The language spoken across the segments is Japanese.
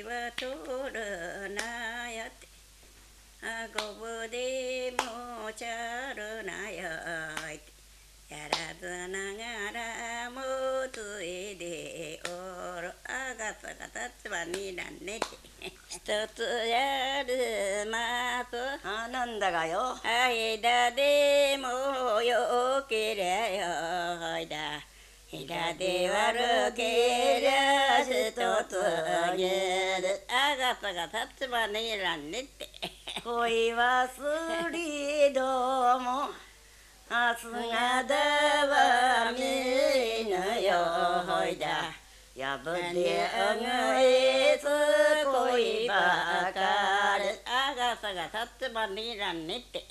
恋は取るなよってごぶでもちゃるなよってやらずながらもついでおるあがさがたつばにらんねって一つやるますあ、なんだがよ。 間でもよけりゃよいだ間で悪けりゃ一つげるあがさがたつばにらんねって恋はすりどもあすがだはみぬよほいだやぶであがえつ恋ばかりあがさがたつばにらんねって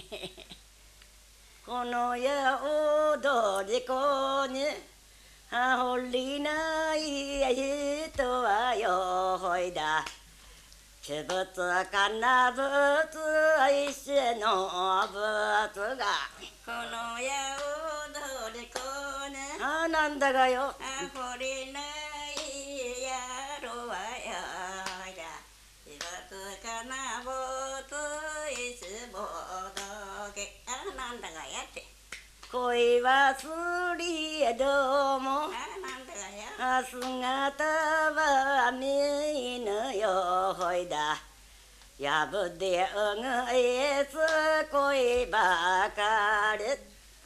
このやおどりこにあほりない人はよほいだつぶつかなぶつ一緒のぶつがこのやおどりこにあ、なんだがよ。 あほりないやろはやだつぶつかなぶついつぼどけあなんだがやって恋はすりどもあなんだがやあ姿は見ぬよほいだやぶでうぐいつ恋ばかり